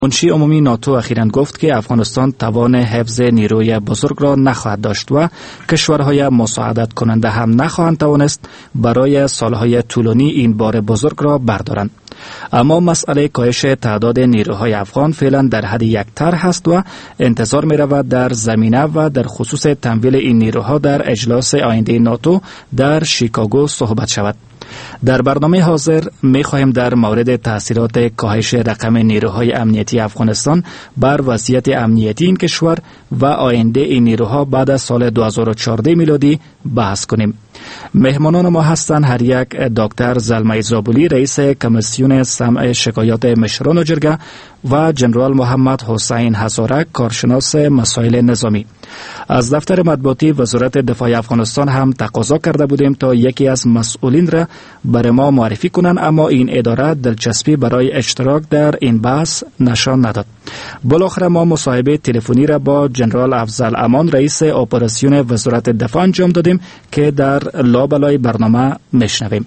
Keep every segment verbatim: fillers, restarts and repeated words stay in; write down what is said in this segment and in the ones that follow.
منشی عمومی ناتو اخیراً گفت که افغانستان توان حفظ نیروی بزرگ را نخواهد داشت و کشورهای مساعدت کننده هم نخواهند توانست برای سالهای طولانی این بار بزرگ را بردارند. اما مسئله کاهش تعداد نیروهای افغان فعلا در حد یک طرح است و انتظار می رود در زمینه و در خصوص تمویل این نیروها در اجلاس آینده ناتو در شیکاگو صحبت شود. در برنامه حاضر می خواهیم در مورد تاثیرات کاهش رقم نیروهای امنیتی افغانستان بر وضعیت امنیتی این کشور و آینده این نیروها بعد از سال دو هزار و چهارده میلادی بحث کنیم. مهمانان ما هستند هر یک دکتر زلمه زابلی رئیس کمیسیون سمع شکایات مشران جرگه و جنرال محمد حسین هزاره کارشناس مسائل نظامی. از دفتر مطبوعاتی وزارت دفاع افغانستان هم تقاضا کرده بودیم تا یکی از مسئولین را برای ما معرفی کنند، اما این اداره دلچسپی برای اشتراک در این بحث نشان نداد. بالاخره ما مصاحبه تلفنی را با جنرال افضل امان رئیس اپراسیون وزارت دفاع انجام دادیم که در لابلای برنامه میشنویم.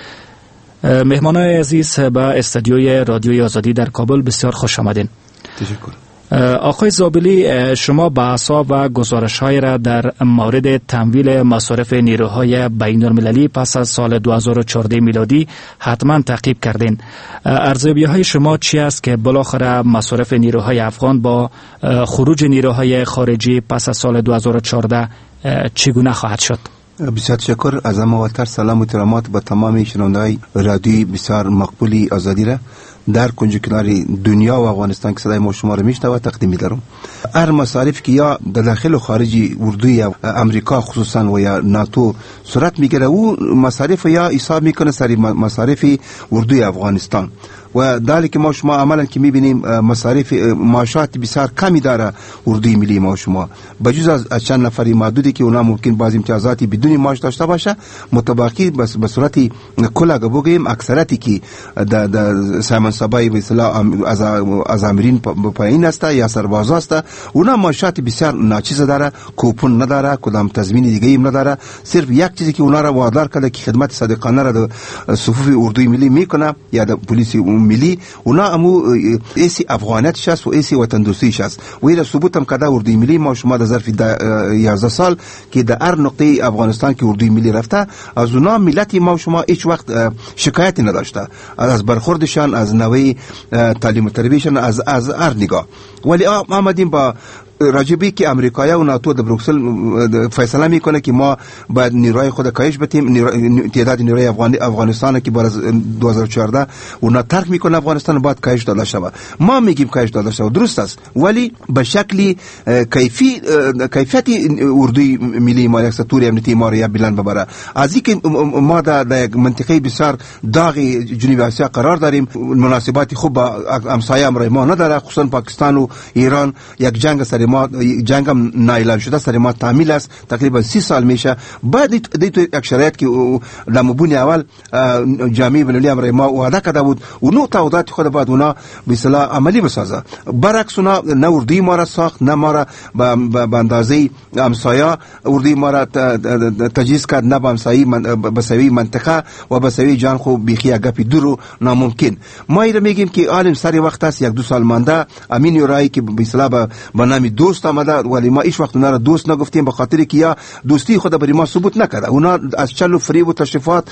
مهمانان عزیز به استودیوی رادیوی آزادی در کابل بسیار خوش آمدین. تشکر. آقای زابلی، شما بحث‌ها و گزارش‌های را در مورد تمویل مصارف نیروهای بین‌المللی پس از سال دو هزار و چهارده میلادی حتما تعقیب کردین. ارزیابی‌های شما چی است که بالاخره مصارف نیروهای افغان با خروج نیروهای خارجی پس از سال دو هزار و چهارده چگونه خواهد شد؟ بسیار تشکر. از همه اولتر سلام و احترامات به تمام شنونده‌های رادیوی بسیار مقبولی آزادی را در کنج کنار دنیا و افغانستان که صدای ما شما را میشنوه تقدیم می‌دارم. هر مصارف که یا در داخل و خارجی اردوی امریکا خصوصا و یا ناتو صورت میگیره، او مصارف یا حساب میکنه سری مصارف اردوی افغانستان و دالی که ما شما عملا که میبینیم مصارف معاشات بسیار کمی داره اردوی ملی ما شما، بجز از چند نفری معدودی که اونا ممکن بعض امتیازاتی بدون معاش داشته باشه، متباقی بس به صورت کل اگه بگیم اکثریتی که د د سامانسابای به اصطلاح از از امرین پایین است یا سرباز است، اونا معاشات بسیار ناچیز داره، کوپن نداره، کدام تضمین دیگه ایم نداره. صرف یک چیزی که اونا را وادار کرده که خدمت صادقانه را در صفوف اردوی ملی میکنه یا د پلیس ملی، اونا امو ایسی افغانیت شست و ایسی وطن دوستی شست و ایره ثبوت هم کده اردوی ملی ما شما در ظرف یازده سال که در هر نقطه افغانستان که اردوی ملی رفته، از اونا ملتی ما شما هیچ وقت شکایتی نداشته از برخوردشان، از نوع تعلیم و تربیتشان، از از هر نگاه. ولی آمدیم با راجبی که امریکایی و ناتو در بروکسل فیصله میکنه که ما باید نیروهای خود کاهش بدیم، تعداد نیروهای افغانی افغانستان که بعد از دو هزار و چهارده اونا ترک میکنه افغانستان باید کاهش داده شود. ما میگیم کاهش داده شود، درست است، ولی به شکلی کیفی کیفیتی اردوی ملی ما یک سطور امنیتی ما را یا بلند ببره. از اینکه ما در یک منطقه بسیار داغ جنوب آسیا قرار داریم، مناسباتی خوب با همسایه امرای ما نداره، خصوصا پاکستان و ایران. یک جنگ سر ما جنگ هم نااعلان شده سر ما تعمیل است، تقریبا سی سال میشه. بعد دیت یک شرایط که لمبونی اول جامعه بین‌المللی امر ما وعده کرده بود و نو تعهدات خود بعد اونا به اصطلاح عملی بسازه. برعکس اونا نه اردوی ما را ساخت، نه ما را به اندازه همسایه اردوی ما را تجهیز کرد، نه به همسایه بسوی منطقه و بسوی جان خو بیخی گپی دور ناممکن. ما ایره میگیم که عالم سری وقت است، یک دو سال مانده امین یورایی که به اصطلاح به نام دوست آمده، ولی ما هیچ وقت اونا را دوست نگفتیم، به خاطر که یا دوستی خود برای ما ثبوت نکرده. اونا از چلو فریب و تشریفات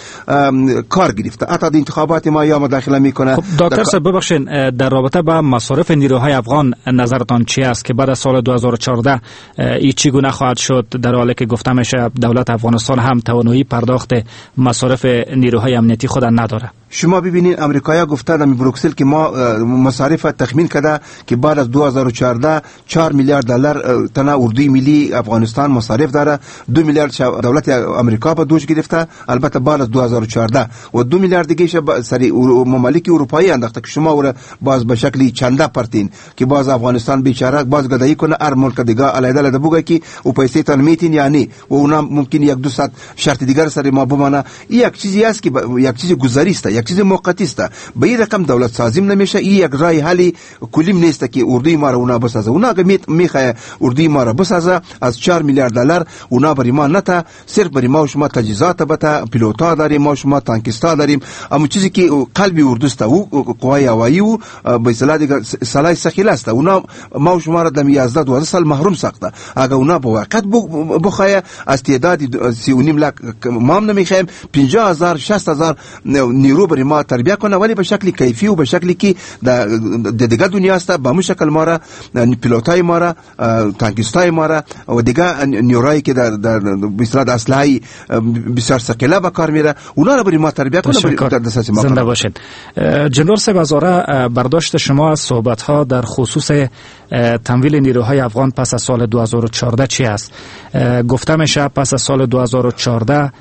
کار گرفته، حتی انتخابات ما یا مداخله میکنه. خب دکتر صاحب ببخشید، در رابطه با مصارف نیروهای افغان نظرتان چی است که بعد از سال دو هزار و چهارده این چگونه خواهد شد، در حالی که گفته میشه دولت افغانستان هم توانایی پرداخت مصارف نیروهای امنیتی خود نداره؟ شما ببینید امریکایی گفته در بروکسل که ما مصارف تخمین کرده که بعد از دو هزار و چهارده چهار میلیارد دلار تنها اردوی ملی افغانستان مصارف داره، دو میلیارد دولت امریکا به دوش گرفته، البته بعد از دو هزار و چهارده و دو میلیارد دیگه سری ممالک اروپایی انداخته که شما ور باز به شکلی چنده پرتین که باز افغانستان بیچاره باز گدایی کنه، هر ملک دیگه علیحده علیحده بگه که او پیسې تان میتین یعنی و اونا ممکن یک دو ساعت شرط دیگر سری ما بمانه. یک چیزی است که یک چیز گذری است، یک چیز موقتی است. به این رقم دولت سازیم نمیشه. این یک راه حلی کلیم نیست که اردوی ما را اونا بسازه. اونا اگه میخواه اردوی ما را بسازه از چهار میلیارد دلار اونا بری ما نتا، صرف بری ما و شما تجهیزات بتا، پیلوتا داریم، ما شما تانکیستا داریم. اما چیزی که قلبی اردو است او قوای هوایی و به اصطلاح دیگه سلاح ثقیله است. اونا ما و شما را در یازده دوازده سال محروم ساخته. اگه اونا به وقت بخواه از تعداد سی و نیم لاک ما هم نمیخوایم پنجاه هزار شصت هزار نیرو بری ما تربیت کنه، ولی به شکل کیفی و به شکلی که در دیگه دنیا است. به همون شکل ما را پیلوتای ما را تانکیستای ما را و دیگه نیروهایی که در در بسیار اسلحه بسیار ثقیله به کار میره اونا را بری ما تربیت کنه. زنده باشید. جنرال صاحب ازاره برداشت شما از صحبت ها در خصوص تمویل نیروهای افغان پس از سال دو هزار و چهارده چی است؟ گفته میشه پس از سال دو هزار و چهارده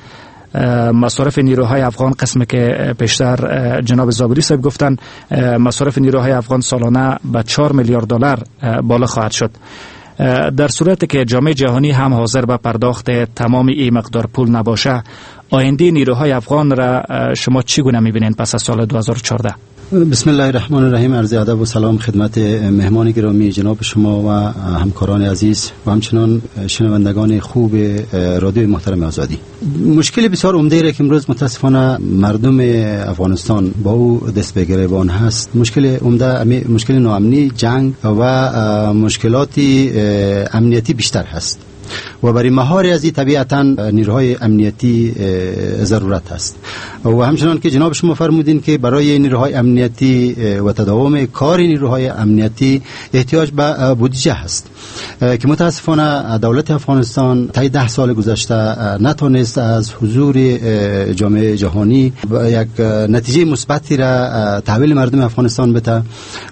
مصارف نیروهای افغان، قسمی که پیشتر جناب زابری صاحب گفتن، مصارف نیروهای افغان سالانه به چهار میلیارد دلار بالا خواهد شد. در صورتی که جامعه جهانی هم حاضر به پرداخت تمام این مقدار پول نباشه، آینده نیروهای افغان را شما چگونه میبینید پس از سال دو هزار و چهارده؟ بسم الله الرحمن الرحیم. عرض ادب و سلام خدمت مهمان گرامی جناب شما و همکاران عزیز و همچنان شنوندگان خوب رادیوی محترم آزادی. مشکل بسیار عمده را که امروز متاسفانه مردم افغانستان با او دست به گریبان هست، مشکل عمده مشکل ناامنی، جنگ و مشکلات امنیتی بیشتر هست و برای مهار از این طبیعتا نیروهای امنیتی ضرورت است. و همچنان که جناب شما فرمودین که برای نیروهای امنیتی و تداوم کار نیروهای امنیتی احتیاج به بودجه هست که متاسفانه دولت افغانستان طی ده سال گذشته نتونست از حضور جامعه جهانی یک نتیجه مثبتی را تحویل مردم افغانستان بده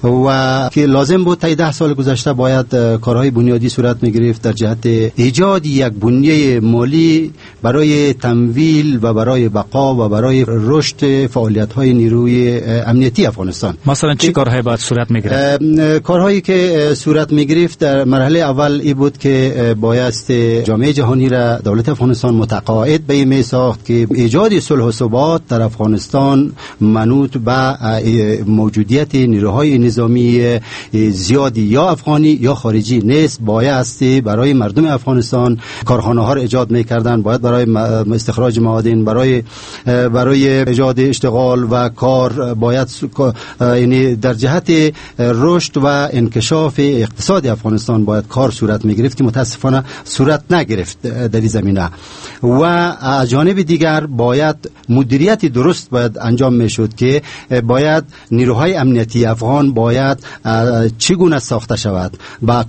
و که لازم بود طی ده سال گذشته باید کارهای بنیادی صورت می‌گرفت در جهت ایجاد یک بنیه مالی برای تمویل و برای بقا و برای رشد فعالیت‌های نیروی امنیتی افغانستان. مثلا چی کارهایی باید صورت می‌گرفت؟ کارهایی که صورت می‌گرفت در مرحله اول ای بود که بایست جامعه جهانی را دولت افغانستان متقاعد به این میساخت که ایجاد صلح و ثبات در افغانستان منوط به موجودیت نیروهای نظامی زیادی یا افغانی یا خارجی نیست. بایستی برای مردم افغانستان کارخانه ها را ایجاد می‌کردند، باید برای استخراج معادن، برای برای ایجاد اشتغال و کار باید یعنی در جهت رشد و انکشاف اقتصاد افغانستان باید کار صورت می‌گرفت که متاسفانه صورت نگرفت در این زمینه. و از جانب دیگر باید مدیریت درست باید انجام میشد که باید نیروهای امنیتی افغان باید چگونه ساخته شود. با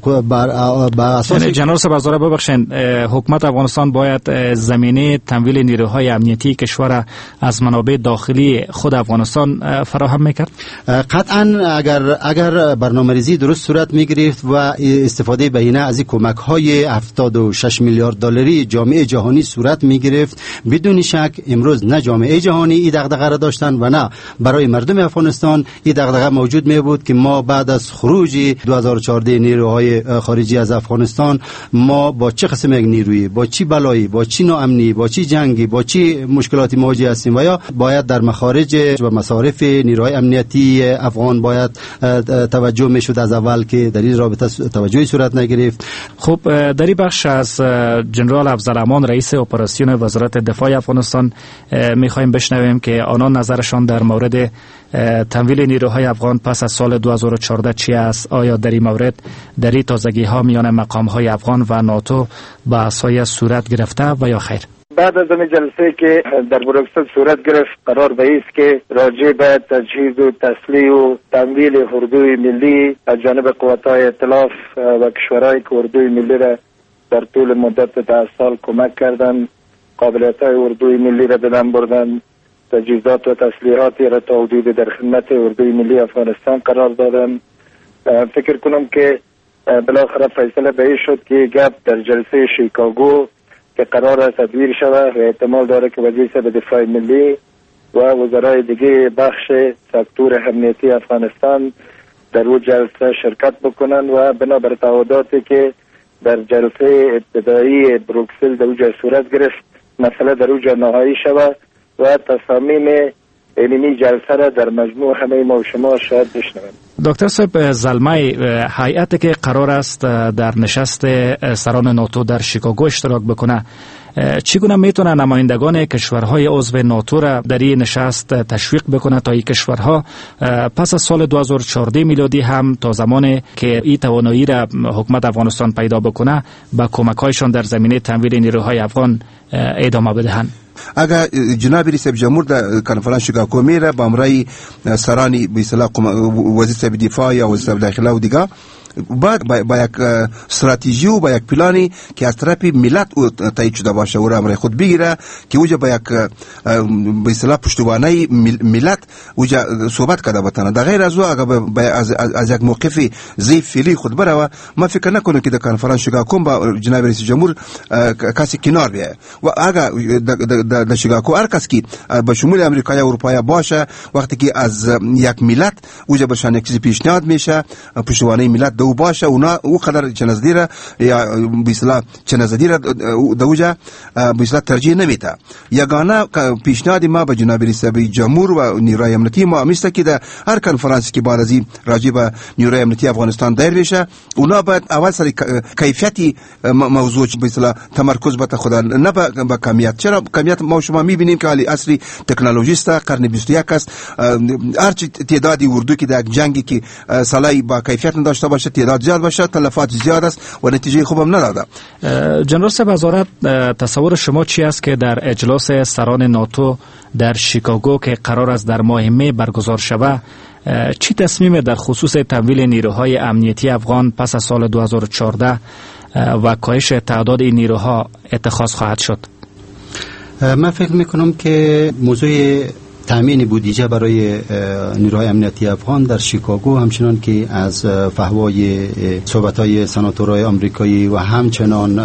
بر اساس جنرال صاحب ببخشید، حکومت افغانستان باید زمینه تمویل نیروهای امنیتی کشور از منابع داخلی خود افغانستان فراهم میکرد؟ قطعا اگر اگر برنامه‌ریزی درست صورت میگرفت و استفاده بهینه از کمک های هفتاد و شش میلیارد دلاری جامعه جهانی صورت میگرفت، بدون شک امروز نه جامعه جهانی این دغدغه را داشتن و نه برای مردم افغانستان این دغدغه موجود می بود که ما بعد از خروج دو هزار و چهارده نیروهای خارجی از افغانستان ما با چه قسم یک نیرویی، با چی بلایی، با چی ناامنی، با چی جنگی، با چی مشکلاتی مواجه هستیم و یا باید در مخارج و مصارف نیروهای امنیتی افغان باید توجه میشد از اول که در این رابطه توجهی صورت نگرفت. خب در این بخش از جنرال افضل امان رئیس اپراسیون وزارت دفاع افغانستان میخوایم بشنویم که آنها نظرشان در مورد تمویل نیروهای افغان پس از سال دو هزار و چهارده چی است. آیا در این مورد در این تازگی ها میان مقام های افغان و ناتو بحث‌های صورت گرفته و یا خیر؟ بعد از این جلسه که در بروکسل صورت گرفت قرار به است که راجع به تجهیز و تسلیح و تمویل اردوی ملی از جانب قوات‌های ائتلاف و کشورهای که اردوی ملی را در طول مدت ده سال کمک کردند، قابلیت‌های اردوی ملی را به دست بردند، تجهیزات و تسلیحاتی را تا حدود در خدمت اردوی ملی افغانستان قرار دادند. فکر کنم که بالاخره فیصله به این شد که گپ در جلسه شیکاگو که قرار است تدویر شود و احتمال داره که وزیر صاحب دفاع ملی و وزرای دیگه بخش سکتور امنیتی افغانستان در او جلسه شرکت بکنن و بنابر تعهداتی که در جلسه ابتدایی بروکسل در اوجا صورت گرفت مسئله در اوجا نهایی شود و تصامیم علمی جلسه را در مجموع همه ما و شما شاید بشنویم. دکتر صاحب، زلمه هیئتی که قرار است در نشست سران ناتو در شیکاگو اشتراک بکنه، چگونه میتونه نمایندگان کشورهای عضو ناتو را در این نشست تشویق بکنه تا این کشورها پس از سال دو هزار و چهارده میلادی هم تا زمانی که این توانایی را حکومت افغانستان پیدا بکنه به کمک‌هایشان در زمینه تمویل نیروهای افغان ادامه بدهند؟ اگر جناب رئیس جمهور در کنفرانس شیکاگو میره با امرای سرانی به اصطلاح وزیر دفاع یا وزیر داخله و دیگه، بعد با, با یک استراتژی و با یک پلانی که از طرف ملت تایید شده باشه و را امر خود بگیره که اوجا با یک به اصطلاح پشتوانه ملت اوجا صحبت کرده بتونه. در غیر از او اگر از, از, از یک موقف ضعیف فعلی خود بره، ما فکر نکنم که در کنفرانس شیکاگو با جناب رئیس جمهور کسی کنار بیاید. و اگر در شیکاگو هر کس که به شمول امریکا یا اروپا باشه، وقتی که از یک ملت اوجا بشن یک چیزی پیشنهاد میشه، پشتوانه ملت دو باشه، اونا او قدر چنزدیره یا به اصطلاح چنزدیره دوجا به اصطلاح ترجیح نمیده. یگانه پیشنهاد ما به جناب رئیس جمهور و نیروهای امنیتی ما میسته که در هر کنفرانسی که بعد از این راجع به نیروهای امنیتی افغانستان دایر بشه، اونا باید اول سر کیفیتی موضوع به اصطلاح تمرکز بده، خدا نه به کمیت. چرا کمیت ما شما میبینیم که حالی عصری تکنولوژی است، قرن بیست و یک است، هر چی تعدادی اردو که در جنگی که سلاح با کیفیت نداشته باشه، تعداد زیاد باشه، تلفات زیاد است و نتیجه خوبم نداده. جنرال صاحب، وزارت تصور شما چی است که در اجلاس سران ناتو در شیکاگو که قرار است در ماه می برگزار شود، چی تصمیم در خصوص تمویل نیروهای امنیتی افغان پس از سال دو هزار و چهارده و کاهش تعداد این نیروها اتخاذ خواهد شد؟ من فکر میکنم که موضوع تامین بودجه برای نیروهای امنیتی افغان در شیکاگو، همچنان که از فحوای صحبت‌های سناتورهای آمریکایی و همچنان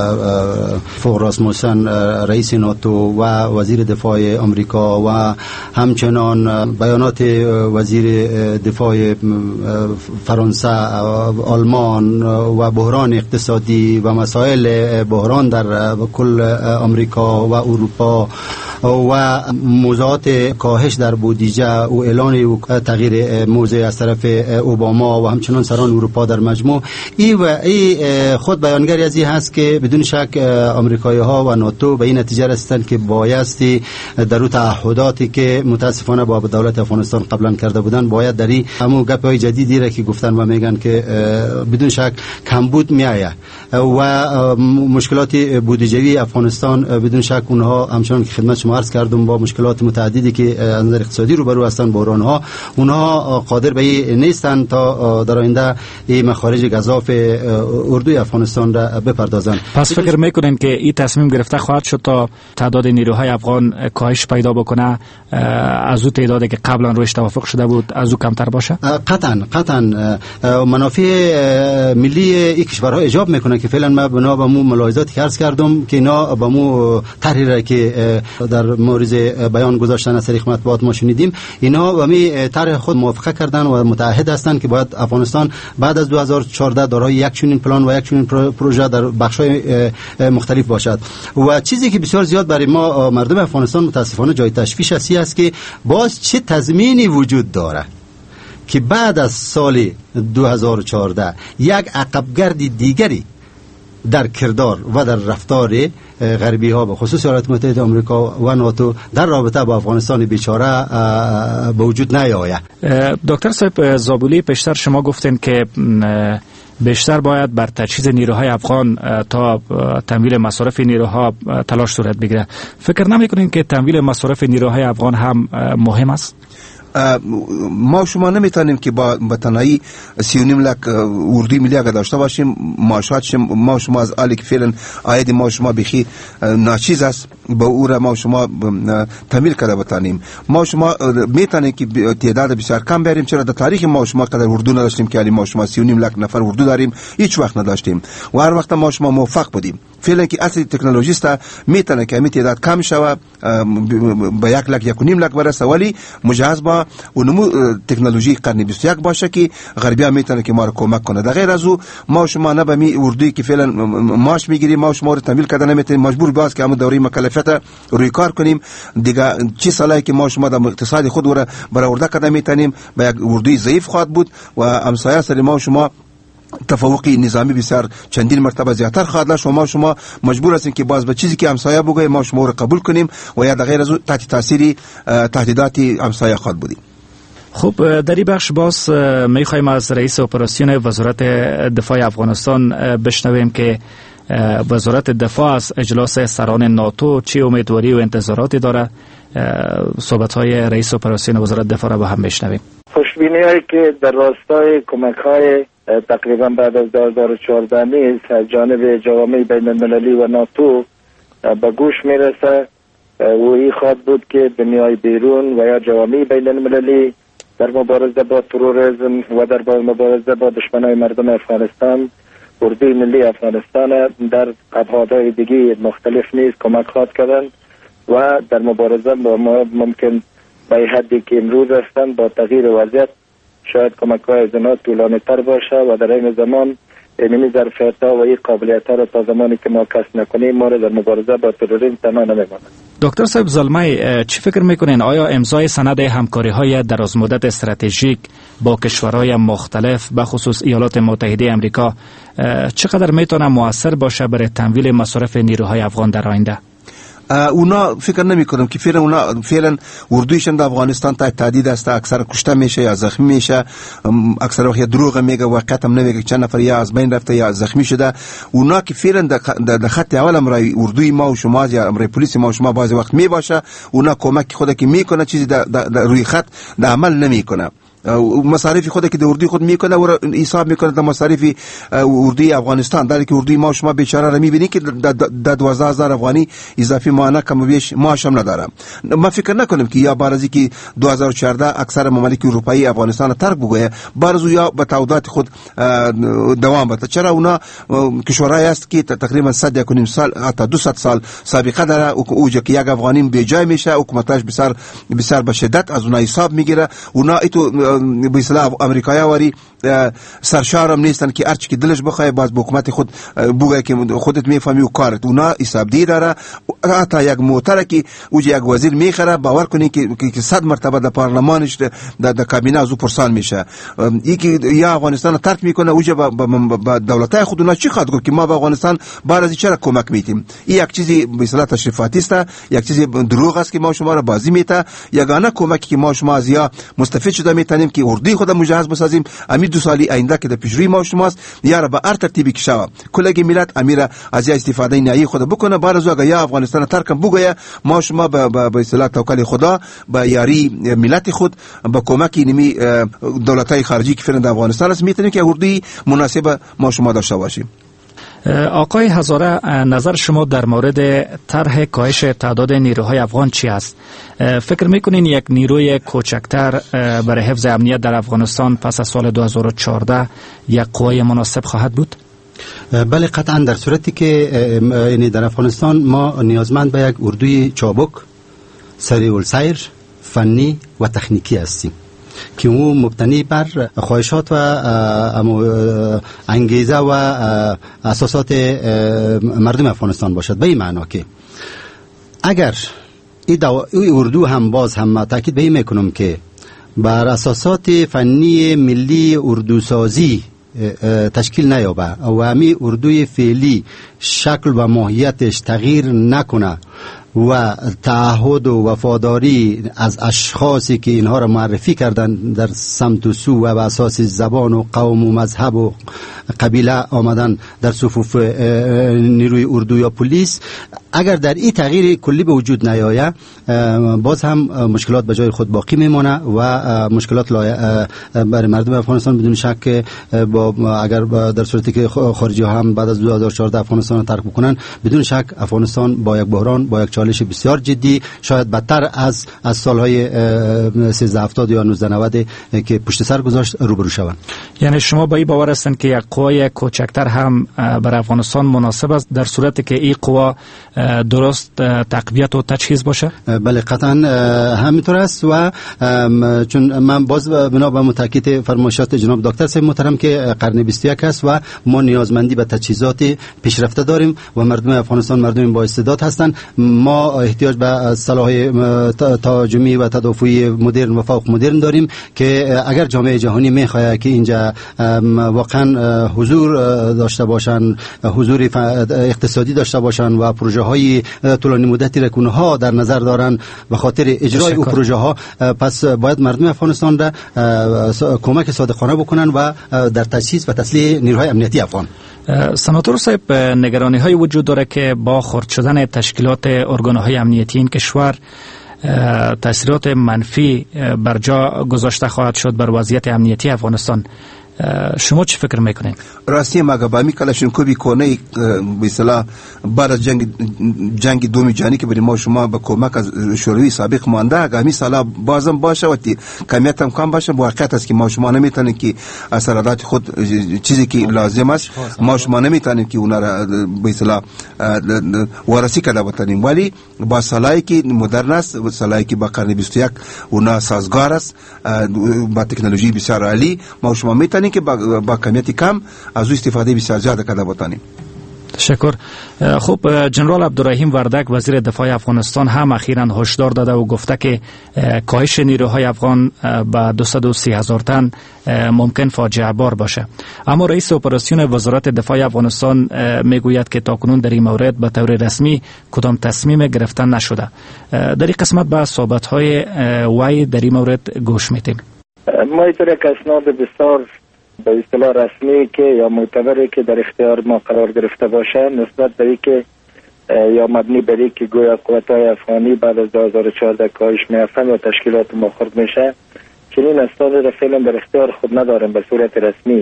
فوق راسموسن رئیس ناتو و وزیر دفاع آمریکا و همچنان بیانات وزیر دفاع فرانسه، آلمان و بحران اقتصادی و مسائل بحران در کل آمریکا و اروپا و موضوعات کاهش در بودجه و اعلان تغییر موضع از طرف اوباما و همچنان سران اروپا در مجموع، ای و ای خود بیانگری از این هست که بدون شک آمریکایی ها و ناتو به این نتیجه رسیدند که بایستی در تعهداتی که متاسفانه با دولت افغانستان قبلا کرده بودند، باید در این همون گپ های جدیدی را که گفتن و میگن که بدون شک کمبود میآید و مشکلات بودجوی افغانستان بدون شک اونها همچنان که خدمت شما عرض کردم با مشکلات متعددی که از نظر اقتصادی روبرو هستند، بحران ها، اونها قادر به این نیستند تا در آینده این مخارج گزاف اردوی افغانستان را بپردازند. پس فکر میکنین که این تصمیم گرفته خواهد شد تا تعداد نیروهای افغان کاهش پیدا بکنه، از اون تعدادی که قبلا روش توافق شده بود از اون کمتر باشه؟ قطعا قطعا منافع ملی این کشورها ایجاب میکنه که فعلا ما بنا به مو ملاحظاتی که عرض کردم که اینا با مو طرحی که در مورد بیان گذاشتن از طریق مطبوعات ما شنیدیم، اینا با می طرح خود موافقه کردن و متعهد هستند که باید افغانستان بعد از دو هزار و چهارده دارای یک چنین پلان و یک چنین پروژه در بخش‌های مختلف باشد. و چیزی که بسیار زیاد برای ما مردم افغانستان متاسفانه جای تشویش است که باز چه تضمینی وجود داره که بعد از سال دو هزار و چهارده یک عقبگرد دیگری در کردار و در رفتار غربی ها به خصوص ایالات متحده آمریکا و ناتو در رابطه با افغانستان بیچاره به وجود نیاید. دکتر صاحب زابولی، پیشتر شما گفتین که بیشتر باید بر تجهیز نیروهای افغان تا تمویل مصارف نیروها تلاش صورت بگیره. فکر نمی‌کنین که تمویل مصارف نیروهای افغان هم مهم است؟ ما شما نمیتونیم که با تنهایی سی و نیم لک اردوی ملی اگر داشته باشیم، معاشات ما شما از حالی که فعلا عاید ما شما بخی ناچیز است با او را ما شما تمویل کرده بتانیم. ما شما میتونیم که تعداد بسیار کم بریم، چرا در تاریخ ما شما قدر اردو نداشتیم که ما شما سی و نیم لک نفر اردو داریم، هیچ وقت نداشتیم و هر وقت ما شما موفق بودیم. فعلا که اصلی تکنولوژیست میتونه که همین تعداد کم شوه به یک لک یک و نیم لک برسه، ولی مجهز با اونمو تکنولوژی قرن بیست و یک باشه که غربی ها میتونه که ما رو کمک کنه. در غیر از او ما شما نه به می اردویی که فعلا ماش میگیریم ما شما رو تمویل کردن نمیتونیم، مجبور باز که همون دوره مکلفیت معیشت روی کار کنیم دیگه چه سالی که ما شما در اقتصاد خود را برآورده کردن میتونیم به یک اردوی ضعیف خواهد بود و همسایه سر ما شما تفوقی نظامی بسیار چندین مرتبه زیاتر خواهد داشت و ما شما مجبور هستیم که باز به چیزی که همسایه بگه ما شما رو قبول کنیم و یا غیر از او تحت تاثیر تهدیدات همسایه خواهد بودیم. خب در این بخش باز میخوایم از رئیس اپراسیون وزارت دفاع افغانستان بشنویم که وزارت دفاع از اجلاس سران ناتو چه امیدواری و انتظاراتی داره. صحبت های رئیس اپراسیون وزارت دفاع را با هم بشنویم. خوشبینی هایی که در راستای کمک های تقریبا بعد از دو هزار و چهارده نیز از جانب جوامع بین المللی و ناتو به گوش میرسه و این خواهد بود که دنیای بیرون و یا جوامع بین المللی در مبارزه با تروریسم و در مبارزه با دشمنای مردم افغانستان اردوی ملی افغانستان در ابعادهای دیگه مختلف نیز کمک خواهد کردن و در مبارزه با ما ممکن به حدی که امروز هستند با تغییر وضعیت شاید کمک های از اینا طولانی تر باشه و در این زمان اینمی ظرفیت ها و این قابلیت ها را تا زمانی که ما کسب نکنیم ما را در مبارزه با تروریسم تنها نمیماند. دکتر صاحب زلمی چی فکر میکنین آیا امضای سند همکاری های درازمدت استراتژیک با کشورهای مختلف به خصوص ایالات متحده آمریکا چقدر میتونه مؤثر باشه برای تمویل مصارف نیروهای افغان در آینده؟ اونا فکر نمی کنم که فعلا اونا فعلا اردویشون در افغانستان تحت تهدید است، اکثر کشته میشه یا زخمی میشه، اکثر وقت دروغ میگه واقعیت هم نمیگه چند نفر یا از بین رفته یا زخمی شده. اونا که فعلا در خط اول امرای اردوی ما و شما یا امرای پلیس ما و شما بعضی وقت می باشه اونا کمک خود که میکنه چیزی در روی خط در عمل نمیکنه. مصارف خود که در اردوی خود میکنه و حساب میکنه در مصارف اردوی افغانستان، در که اردوی ما شما بیچاره را میبینی که در دوازده هزار افغانی اضافی ماهانه کم و بیش معاش هم نداره. ما فکر نکنم که یا بارزی که دو هزار و چهارده اکثر ممالک اروپایی افغانستان ترک بگویه بارزو یا به تعهدات خود دوام بده. چرا اونا کشورهایی است که تقریبا صد یکونیم سال حتی دویست سال سابقه داره اوجا که یک افغانی به جای میشه حکومتش بسیار بسیار به شدت از اونها حساب میگیره. اونا ایتو به اصطلاح امریکایی واری سرشارم نیستن که هرچی که دلش بخواد باز با حکومت خود بگه که خودت میفهمی و کارت. اونا حساب دی داره. حتی یک موتر که اوج یک وزیر میخره باور کنی که که صد مرتبه در پارلمانش در کابینه از او پرسان میشه. این که یا افغانستان ترک میکنه اوج با دولتای خود اونا چی خواهد گفت که ما به افغانستان بار از چرا کمک میتیم. این یک چیزی به اصطلاح تشریفاتی است، یک چیزی دروغ است که ما شما را بازی میته. یگانه کمکی که ما شما از یا مستفید شده میتونیم که اردوی خود مجهز بسازیم. امید دو سالی آینده که در پیشروی ما شماست یا به هر ترتیبی که شوه کلگی ملت امیر از یا استفاده نهایی خود بکنه. بارزو اگه یا افغانستان ترکم بگویه ما شما به به اصطلاح توکل خدا به یاری ملت خود با کمک نمی دولت‌های خارجی که فعلا در افغانستان است میتونیم که اردوی مناسب ما شما داشته باشیم. آقای هزاره نظر شما در مورد طرح کاهش تعداد نیروهای افغان چی است؟ فکر میکنین یک نیروی کوچکتر برای حفظ امنیت در افغانستان پس از سال دو هزار و چهارده یک قوای مناسب خواهد بود؟ بله قطعا در صورتی که یعنی در افغانستان ما نیازمند به یک اردوی چابک، سریع السیر، فنی و تکنیکی هستیم که او مبتنی بر خواهشات و انگیزه و اساسات مردم افغانستان باشد. به این معنا که اگر این اردو هم باز هم تاکید به این میکنم که بر اساسات فنی ملی اردوسازی تشکیل نیابه و همی اردوی فعلی شکل و ماهیتش تغییر نکنه و تعهد و وفاداری از اشخاصی که اینها را معرفی کردن در سمت و سو و به اساس زبان و قوم و مذهب و قبیله آمدن در صفوف نیروی اردو یا پلیس، اگر در این تغییر کلی به وجود نیاید باز هم مشکلات به جای خود باقی میمونه و مشکلات برای مردم افغانستان بدون شک با اگر در صورتی که خارجی ها هم بعد از دو هزار و چهارده افغانستان را ترک بکنن بدون شک افغانستان با یک بحران با یک چالش بسیار جدی شاید بدتر از از سالهای سیزده هفتاد یا نوزده نود که پشت سر گذاشت روبرو شوند. یعنی شما با این باور هستند که یک قوای کوچکتر هم برای افغانستان مناسب است در صورتی که این قوا درست تقویت و تجهیز باشه؟ بله قطعا همینطور است و چون من باز بنا به متاکید فرمایشات جناب دکتر صاحب محترم که قرن بیست و یک است و ما نیازمندی به تجهیزات پیشرفته داریم و مردم افغانستان مردم با استعداد هستند. ما احتیاج به سلاح تهاجمی و تدافعی مدرن و فوق مدرن داریم که اگر جامعه جهانی میخواد که اینجا واقعا حضور داشته باشن، حضور اقتصادی داشته باشن و پروژه های طولانی مدتی را اونها در نظر دارن به خاطر اجرای او پروژه ها، پس باید مردم افغانستان را کمک صادقانه بکنن و در تاسیس و تسلیح نیروهای امنیتی افغان. سناتور صاحب، نگرانی های وجود داره که با خرد شدن تشکیلات ارگانهای امنیتی این کشور تاثیرات منفی بر جا گذاشته خواهد شد بر وضعیت امنیتی افغانستان. شما چی فکر میکنین؟ راستی مگابامی کلاشینکووی کنه به اصطلاح بعد از جنگ جنگ دوم جهانی که برای ما شما با کمک از شوروی سابق مانده، اگه سالا بازم باشه و کمیت هم کم باشه، واقعیت است که ما شما نمیتونیم که اثرات خود چیزی که لازم است ما شما نمیتونیم که اونا را به اصطلاح وارسی کرده بتونیم، ولی با سالایی که مدرن است، سالایی که با قرن بیست و یک اونا سازگار است، با تکنولوژی بسیار عالی، ما شما میتونیم که با, با کمیت کم از او استفاده بسیار زیاد کرده بتانیم. تشکر. خب جنرال عبدالرحیم وردک وزیر دفاع افغانستان هم اخیراً هشدار داده و گفته که کاهش نیروهای افغان به دویست و سی هزار تن ممکن فاجعه بار باشه، اما رئیس اپراسیون وزارت دفاع افغانستان میگوید که تاکنون در این مورد به طور رسمی کدام تصمیم گرفتن نشده. در این قسمت به صحبت‌های وی در این مورد گوش میدیم. ما اینطور یک اسناد بسیار به اصطلاح رسمی که یا معتبری که در اختیار ما قرار گرفته باشه نسبت به اینکه یا مبنی بر اینکه گویا قوت‌های افغانی بعد از دو هزار و چهارده کاهش می‌یافتند و تشکیلات ما خرد میشه، چنین اسناد را فعلا در اختیار خود نداریم به صورت رسمی،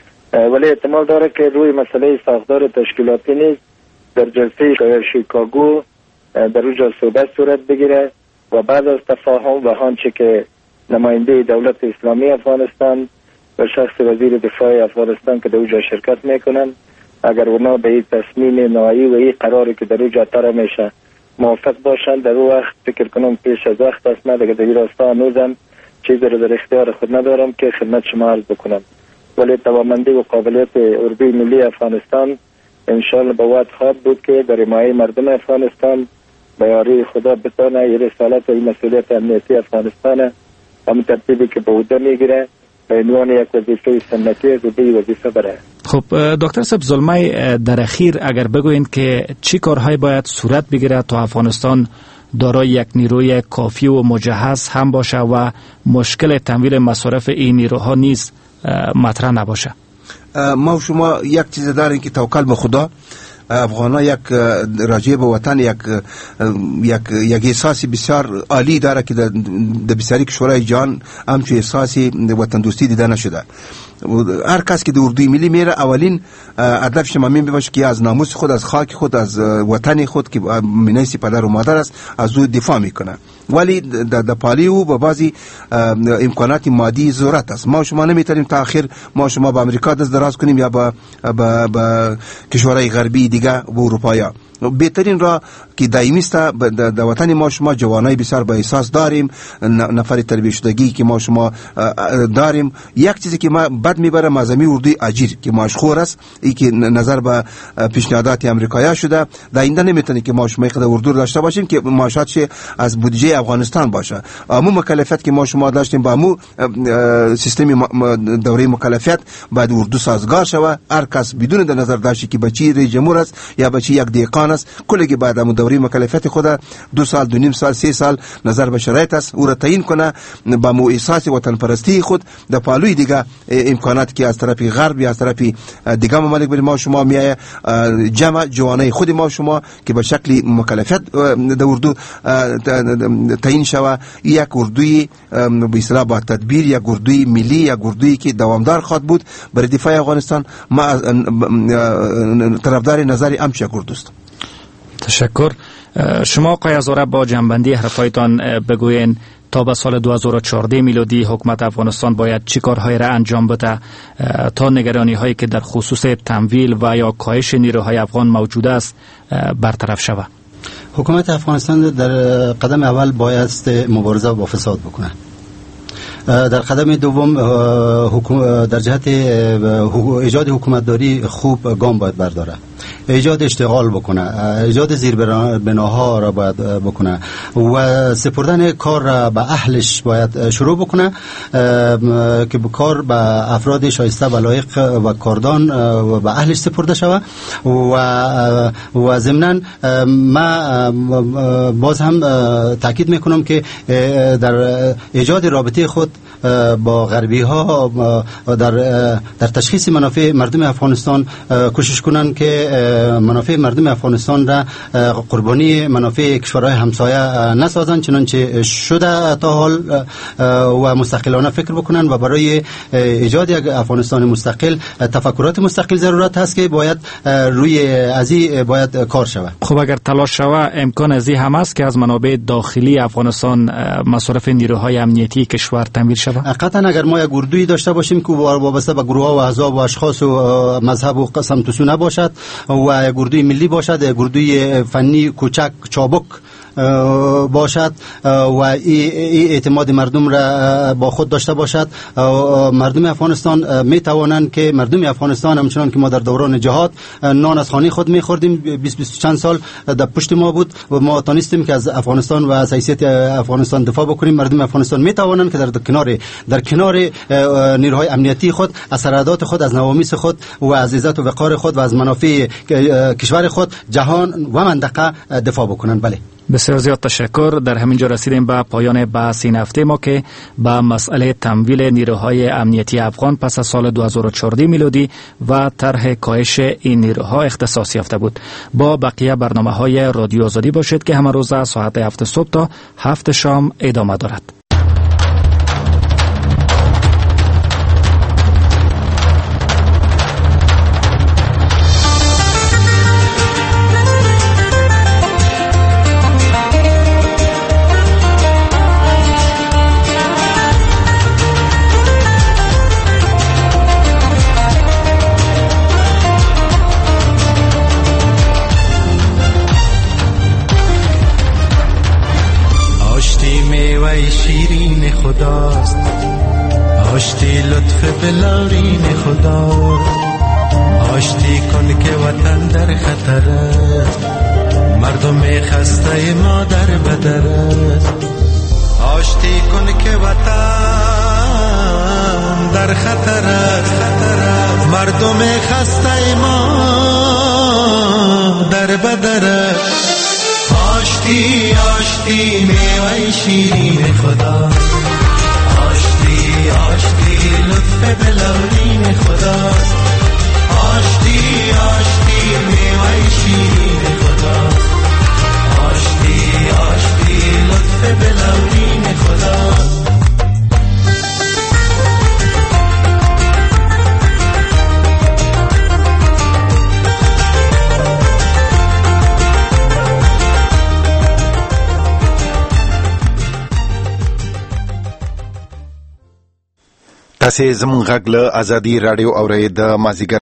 ولی احتمال داره که روی مسئله ساختار تشکیلاتی نیز در جلسه شیکاگو در اونجا صحبت صورت بگیره و بعد از تفاهم و آنچه که نماینده دولت اسلامی افغانستان و شخص وزیر دفاع افغانستان که در اونجا شرکت میکنن، اگر اونا به این تصمیم نهایی و این قراری که در اونجا طرح میشه موافق باشند، در اون وقت فکر کنم پیش از وقت است. من دیگه در این راستا هنوزم چیزی رو در اختیار خود ندارم که خدمت شما عرض بکنم، ولی توانمندی و قابلیت اردوی ملی افغانستان انشالله به وقت خواهد بود که در حمایت مردم افغانستان به یاری خدا بتونه این رسالت و این مسئولیت امنیتی افغانستان همون ترتیبی که به عهده میگیره به عنوان یک وظیفه سنتی از عهده وظیفه بره. خب دکتر صاحب زلمه، در اخیر اگر بگوین که چی کارهای باید صورت بگیره تا افغانستان دارای یک نیروی کافی و مجهز هم باشه و مشکل تمویل مصارف این نیروها نیز مطرح نباشه؟ ما شما یک چیز داریم که توکل به خدا. افغانا یک راجع به وطن یک یک یک احساسی بسیار عالی داره که در بسیاری کشورهای جهان همچون احساسی وطن دوستی دیده نشده. هر کس که در اردوی ملی میره اولین هدفش ممین باشه که از ناموس خود، از خاک خود، از وطن خود که مینیسی پدر و مادر است از او دفاع میکنه، ولی در پالی او با بعضی امکانات مادی ضرورت است. ما شما نمیتونیم تا آخر ما شما با امریکا دست دراز کنیم یا با با, با کشورهای غربی دیگه و اروپایا. بهترین راه که دائمی است در وطن ما شما جوانای بسیار با احساس داریم، نفر تربیت شدگی که ما شما داریم. یک چیزی که ما بد میبره مازمی اردوی اجیر که ماشخور است، ای که نظر به پیشنهادات امریکایی شده، در آینده نمیتونه که ما شما خود اردو داشته باشیم که معاشاتش از بودجه افغانستان باشه. امو مکلفیت که ما شما داشتیم با امو سیستم دوره مکلفیت بعد اردو سازگار شود، هر کس بدون در نظر داشته که بچی رئیس جمهور است یا بچی یک دیقان است، کلی که بعد امو دوره مکلفیت خود دو سال دو نیم سال سه سال نظر به شرایط است او را تعیین کنه با مو احساس وطن پرستی خود در پالوی دیگه امکانات که از طرف غرب یا از طرف دیگه ممالک بر ما شما میایه جمع جوانای خود ما شما که به شکل مکلفیت در اردو تعیین شوه، یک اردوی به اصطلاح با تدبیر، یک اردوی ملی، یک اردوی که دوامدار خواهد بود برای دفاع افغانستان. ما طرفدار نظری امش یک اردوست. تشکر. شما آقای هزاره با جنبندی حرفایتان بگوین تا به سال دو هزار و چهارده میلادی حکومت افغانستان باید چی کارهای را انجام بده تا نگرانی هایی که در خصوص تمویل و یا کاهش نیروهای افغان موجود است برطرف شود؟ حکومت افغانستان در قدم اول باید مبارزه با فساد بکنه. در قدم دوم در جهت ایجاد حکومتداری خوب گام باید برداره. ایجاد اشتغال بکنه، ایجاد زیربناها را باید بکنه و سپردن کار را به اهلش باید شروع بکنه که کار به افراد شایسته و لایق و کاردان و به اهلش سپرده شود. و و ضمناً ما باز هم تاکید میکنم که در ایجاد رابطه خود با غربی ها در در تشخیص منافع مردم افغانستان کوشش کنند که منافع مردم افغانستان را قربانی منافع کشورهای همسایه نسازند، چنانچه شده تا حال و مستقلانه فکر بکنند و برای ایجاد یک افغانستان مستقل تفکرات مستقل ضرورت هست که باید روی ازی باید کار شود. خب اگر تلاش شود امکان ازی هم است که از منابع داخلی افغانستان مصرف نیروهای امنیتی کشور تامین شود؟ قطعا اگر ما یک گروهی داشته باشیم که وابسته به گروه و احزاب و اشخاص و مذهب و قسم تو سو نباشد و یک گروه ملی باشد، یک گروه فنی کوچک چابک باشد و ای اعتماد مردم را با خود داشته باشد، مردم افغانستان می توانند که مردم افغانستان همچنان که ما در دوران جهاد نان از خانه خود می خوردیم، بیست بیست چند سال در پشت ما بود و ما تانستیم که از افغانستان و از حیثیت افغانستان دفاع بکنیم. مردم افغانستان می توانند که در کنار در کنار نیروهای امنیتی خود از سرحدات خود، از نوامیس خود و از عزت و وقار خود و از منافع کشور خود، جهان و منطقه دفاع بکنند. بله، بسیار زیاد تشکر. در همین جا رسیدیم به پایان بحث این هفته ما که با مسئله تمویل نیروهای امنیتی افغان پس از سال دو هزار و چهارده میلادی و طرح کاهش این نیروها اختصاص یافته بود. با بقیه برنامه‌های رادیو آزادی باشید که همه روز از ساعت هفت صبح تا هفت شام ادامه دارد. شیرین خداست، آشتی لطف بلارین خدا، آشتی کن که وطن در خطر است، مردم خسته ما در بدر است، آشتی کن که وطن در خطر است، مردم خسته ما در بدر است. آشتی آشتی میوه شیرین خدا، آشتی آشتی لطف بلورین خدا، آشتی آشتی میوه شیرین خدا، آشتی آشتی لطف بلورین خدا. تاسې زموږ غږ له ازادي راډیو اورئ. د مازدیګر